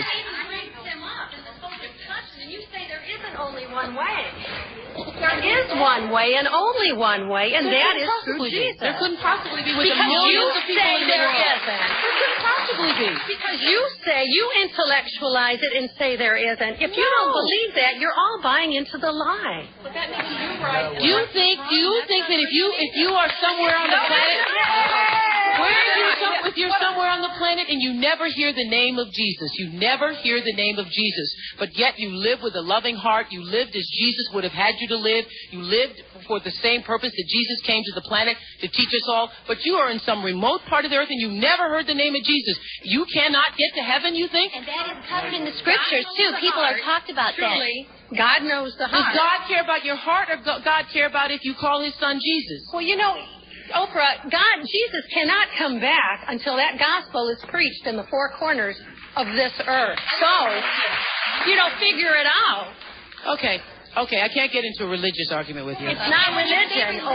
E: And you say there isn't only one way. There is one way and only one way, and that is through Jesus.
D: There couldn't possibly be with the millions of people in the world. There couldn't possibly be.
E: Because you intellectualize it and say there isn't. If you don't believe that, you're all buying into the lie. But that makes you right.
D: Do you think that if you are somewhere on the planet, if you're somewhere on the planet and you never hear the name of Jesus, but yet you live with a loving heart, you lived as Jesus would have had you to live, you lived for the same purpose that Jesus came to the planet to teach us all, but you are in some remote part of the earth and you never heard the name of Jesus, you cannot get to heaven, you think?
C: And that is covered in the scriptures, too. People are talked about
E: Truly,
C: that.
E: God knows the heart.
D: Does God care about your heart, or does God care about if you call his son Jesus?
E: Well, Oprah, Jesus cannot come back until that gospel is preached in the four corners of this earth. So, figure it out.
D: Okay, I can't get into a religious argument with you.
E: It's not religion.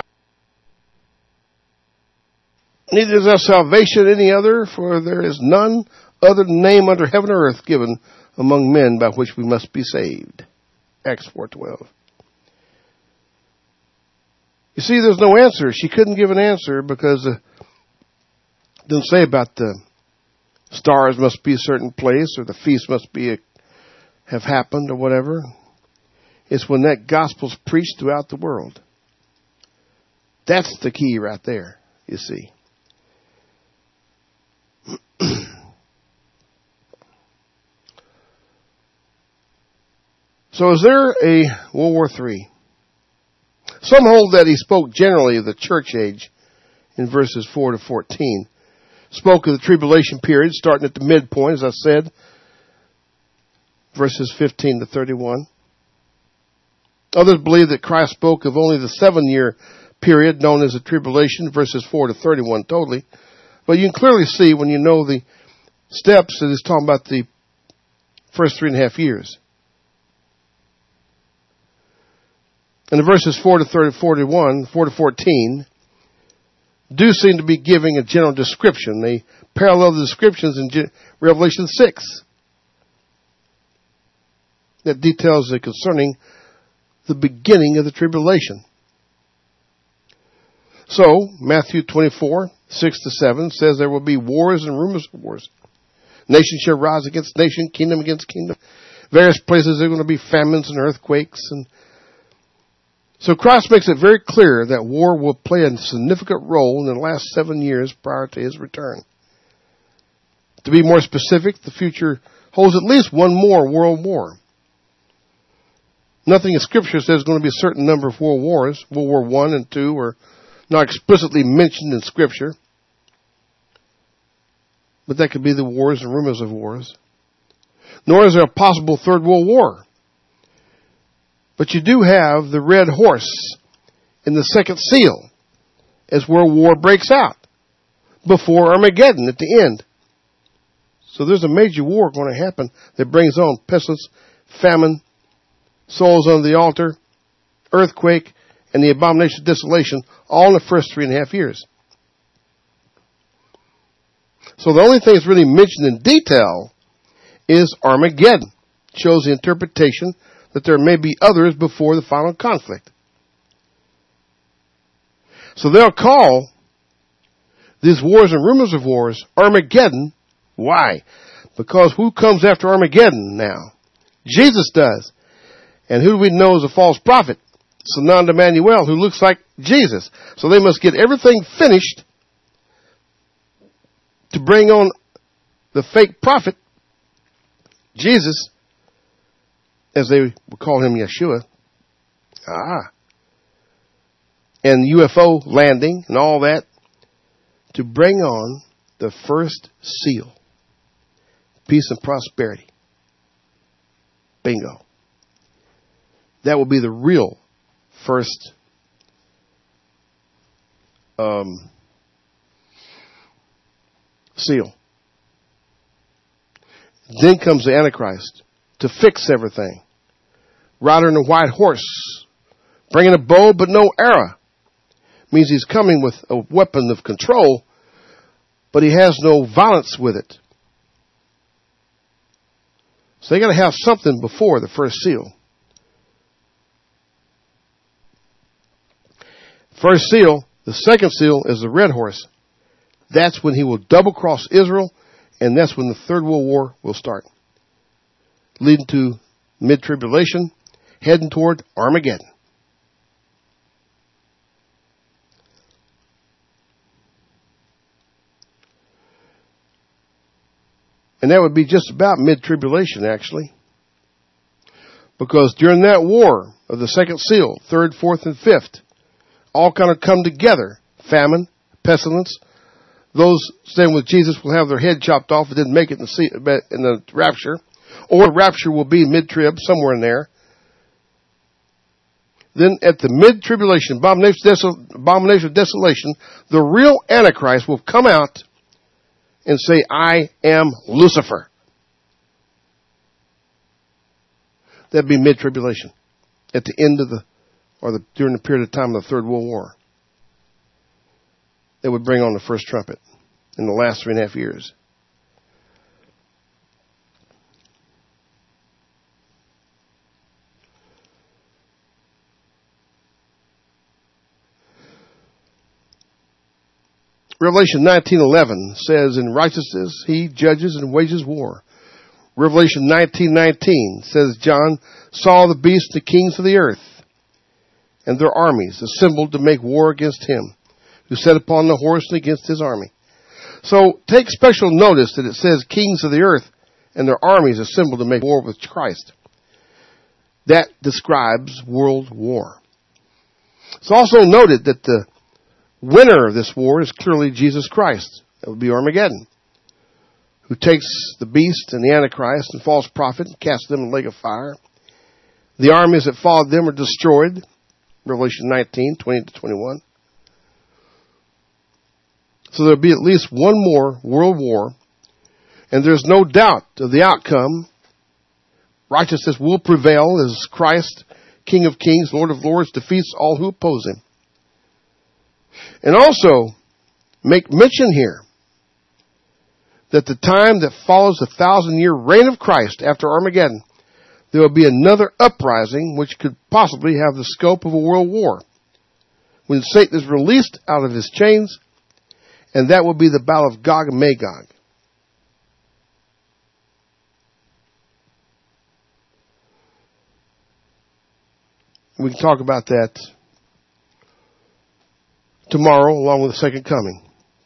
B: Neither is there salvation any other, for there is none other name under heaven or earth given among men by which we must be saved. Acts 4:12. You see, there's no answer. She couldn't give an answer because it didn't say about the stars must be a certain place or the feast must have happened or whatever. It's when that gospel's preached throughout the world. That's the key right there, you see. So is there a World War III? Some hold that he spoke generally of the church age in verses 4 to 14. Spoke of the tribulation period starting at the midpoint, as I said, verses 15 to 31. Others believe that Christ spoke of only the 7-year period known as the tribulation, verses 4 to 31 totally. But you can clearly see when you know the steps that he's talking about the first 3.5 years. And the verses 4 to 41, 4 to 14, do seem to be giving a general description. They parallel the descriptions in Revelation 6 that details concerning the beginning of the tribulation. So, Matthew 24, 6 to 7 says there will be wars and rumors of wars. Nation shall rise against nation, kingdom against kingdom. Various places there are going to be famines and earthquakes. And so Christ makes it very clear that war will play a significant role in the last 7 years prior to his return. To be more specific, the future holds at least one more world war. Nothing in Scripture says there's going to be a certain number of world wars. World War I and II are not explicitly mentioned in Scripture. But that could be the wars and rumors of wars. Nor is there a possible third world war. But you do have the red horse in the second seal as world war breaks out before Armageddon at the end. So there's a major war going to happen that brings on pestilence, famine, souls on the altar, earthquake, and the abomination of desolation, all in the first 3.5 years. So the only thing that's really mentioned in detail is Armageddon. It shows the interpretation that there may be others before the final conflict. So they'll call these wars and rumors of wars, Armageddon. Why? Because who comes after Armageddon now? Jesus does. And who do we know is a false prophet? Sananda Emmanuel, who looks like Jesus. So they must get everything finished to bring on the fake prophet, Jesus, as they would call him, Yeshua. And UFO landing and all that to bring on the first seal. Peace and prosperity. Bingo. That will be the real first seal. Then comes the Antichrist to fix everything. Rider on a white horse, bringing a bow but no arrow. Means he's coming with a weapon of control, but he has no violence with it. So they got to have something before the first seal. First seal, the second seal is the red horse. That's when he will double cross Israel, and that's when the Third World War will start. Leading to mid-tribulation, heading toward Armageddon. And that would be just about mid-tribulation, actually. Because during that war of the second seal, third, fourth, and fifth, all kind of come together. Famine, pestilence. Those staying with Jesus will have their head chopped off and didn't make it in the rapture. Or the rapture will be mid-trib, somewhere in there. Then at the mid-tribulation, abomination of desolation, the real Antichrist will come out and say, I am Lucifer. That'd be mid-tribulation. At the end of during the period of time of the Third World War. That would bring on the first trumpet in the last 3.5 years. Revelation 19:11 says, in righteousness he judges and wages war. Revelation 19:19 says, John saw the beasts, the kings of the earth, and their armies assembled to make war against him, who sat upon the horse and against his army. So take special notice that it says kings of the earth and their armies assembled to make war with Christ. That describes world war. It's also noted that the winner of this war is clearly Jesus Christ. That would be Armageddon, who takes the beast and the Antichrist and false prophet and casts them in the lake of fire. The armies that followed them are destroyed. Revelation 19:20-21. So there'll be at least one more world war, and there's no doubt of the outcome. Righteousness will prevail as Christ, King of Kings, Lord of Lords, defeats all who oppose him. And also, make mention here that the time that follows the 1,000-year reign of Christ after Armageddon, there will be another uprising which could possibly have the scope of a world war, when Satan is released out of his chains, and that will be the battle of Gog and Magog. We can talk about that tomorrow, along with the second coming.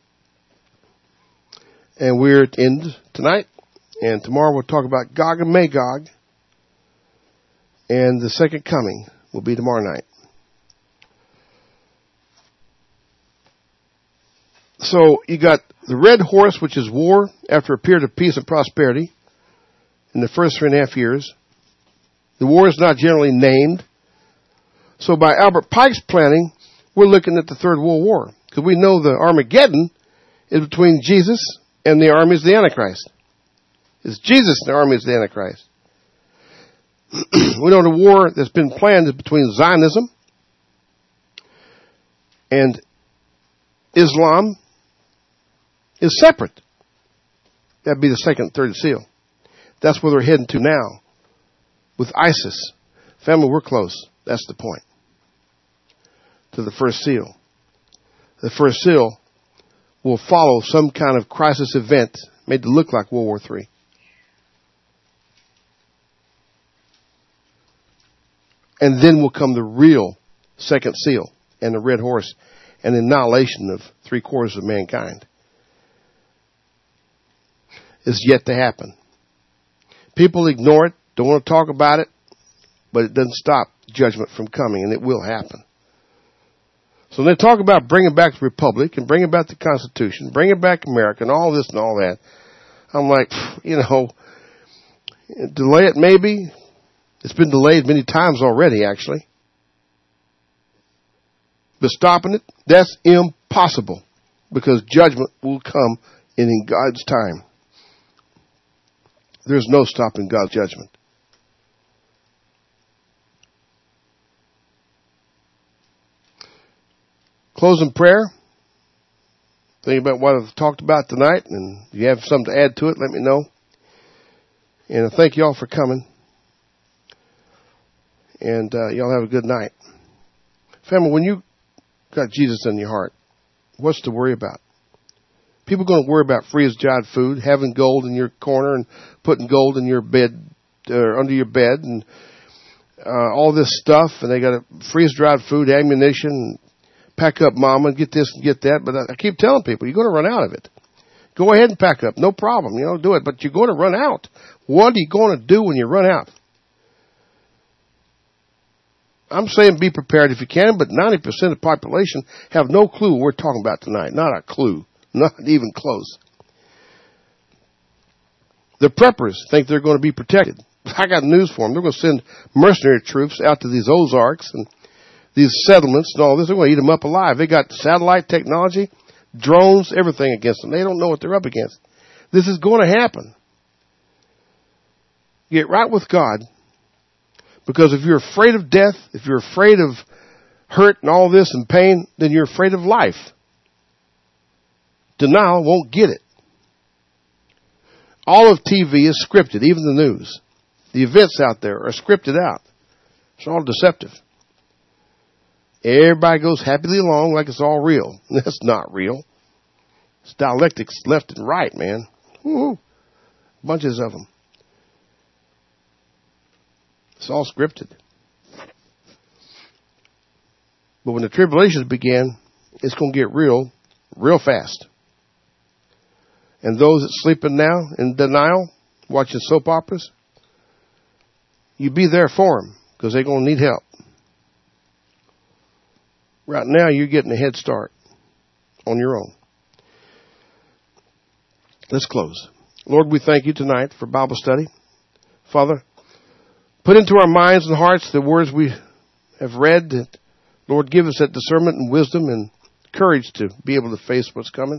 B: And we're at the end tonight. And tomorrow we'll talk about Gog and Magog. And the second coming will be tomorrow night. So you got the red horse, which is war after a period of peace and prosperity in the first 3.5 years. The war is not generally named. So by Albert Pike's planning, we're looking at the Third World War. Because we know the Armageddon is between Jesus and the armies of the Antichrist. It's Jesus and the armies of the Antichrist. We know the war that's been planned is between Zionism and Islam is separate. That'd be the second, third seal. That's where they're heading to now with ISIS. Family, we're close. That's the point. To the first seal. The first seal will follow some kind of crisis event made to look like World War III. And then will come the real second seal and the red horse and the annihilation of 3/4 of mankind. It's yet to happen. People ignore it, don't want to talk about it, but it doesn't stop judgment from coming, and it will happen. So when they talk about bringing back the Republic and bringing back the Constitution, bringing back America and all this and all that, I'm like, delay it maybe. It's been delayed many times already, actually. But stopping it, that's impossible because judgment will come in God's time. There's no stopping God's judgment. Closing prayer. Think about what I've talked about tonight, and if you have something to add to it, let me know. And I thank you all for coming. And y'all have a good night. Family, when you got Jesus in your heart, what's to worry about? People are going to worry about freeze-dried food, having gold in your corner and putting gold in your bed, or under your bed, and all this stuff. And they got freeze-dried food, ammunition, pack up mama, get this and get that. But I keep telling people, you're going to run out of it. Go ahead and pack up. No problem. Do it. But you're going to run out. What are you going to do when you run out? I'm saying be prepared if you can, but 90% of the population have no clue what we're talking about tonight. Not a clue. Not even close. The preppers think they're going to be protected. I got news for them. They're going to send mercenary troops out to these Ozarks and these settlements and all this. They're going to eat them up alive. They got satellite technology, drones, everything against them. They don't know what they're up against. This is going to happen. Get right with God. Because if you're afraid of death, if you're afraid of hurt and all this and pain, then you're afraid of life. Denial won't get it. All of TV is scripted, even the news. The events out there are scripted out. It's all deceptive. Everybody goes happily along like it's all real. That's not real. It's dialectics left and right, man. Woo-hoo. Bunches of them. It's all scripted. But when the tribulations begin, it's going to get real fast. And those that sleeping now in denial, watching soap operas, you be there for them because they're going to need help. Right now, you're getting a head start on your own. Let's close. Lord, we thank you tonight for Bible study. Father, put into our minds and hearts the words we have read. Lord, give us that discernment and wisdom and courage to be able to face what's coming.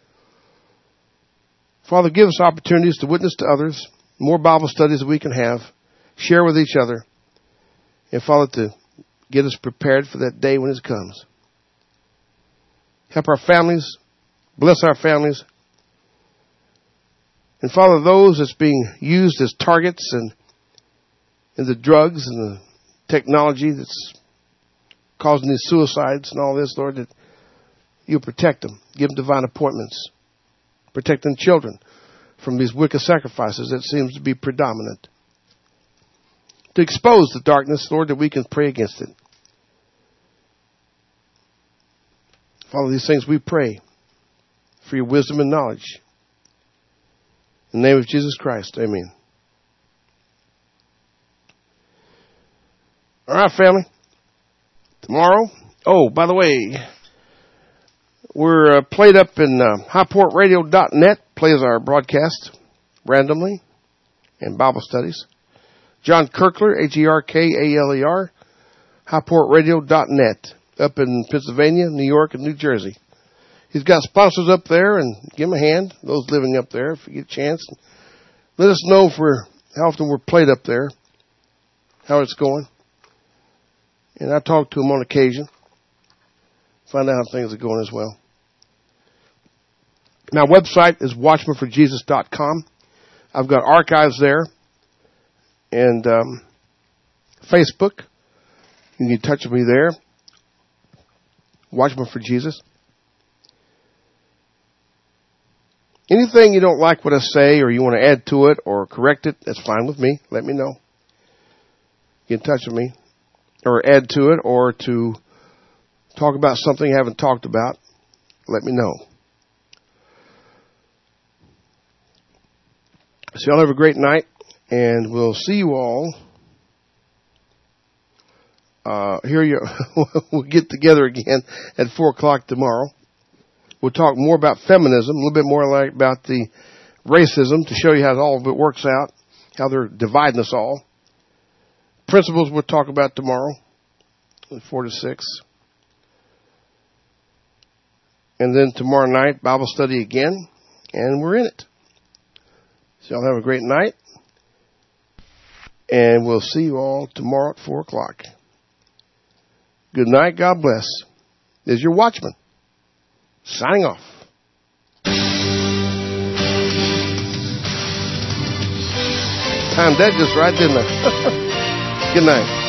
B: Father, give us opportunities to witness to others, more Bible studies that we can have, share with each other, and Father, to get us prepared for that day when it comes. Help our families, bless our families, and Father, those that's being used as targets and the drugs and the technology that's causing these suicides and all this, Lord, that you protect them, give them divine appointments, protecting children from these wicked sacrifices that seems to be predominant. To expose the darkness, Lord, that we can pray against it. Father, these things we pray for your wisdom and knowledge. In the name of Jesus Christ, amen. All right, family. Tomorrow. Oh, by the way, we're played up in highportradio.net. Plays our broadcast randomly and Bible studies. John Kirkler, Herkaleer, highportradio.net, up in Pennsylvania, New York, and New Jersey. He's got sponsors up there, and give him a hand, those living up there, if you get a chance. Let us know how often we're played up there, how it's going. And I talk to him on occasion, find out how things are going as well. My website is watchmanforjesus.com. I've got archives there. And Facebook, you can touch me there. Watchman for Jesus. anything you don't like what I say or you want to add to it or correct it, that's fine with me. Let me know. Get in touch with me or add to it or to talk about something I haven't talked about. Let me know. So y'all have a great night, and we'll see you all. We'll get together again at 4:00 tomorrow. We'll talk more about feminism, a little bit more like about the racism to show you how all of it works out, how they're dividing us all. Principles we'll talk about tomorrow, 4 to 6. And then tomorrow night, Bible study again, and we're in it. So y'all have a great night, and we'll see you all tomorrow at 4:00. Good night. God bless. This is your Watchman, signing off. Timed that just right, didn't I? Good night.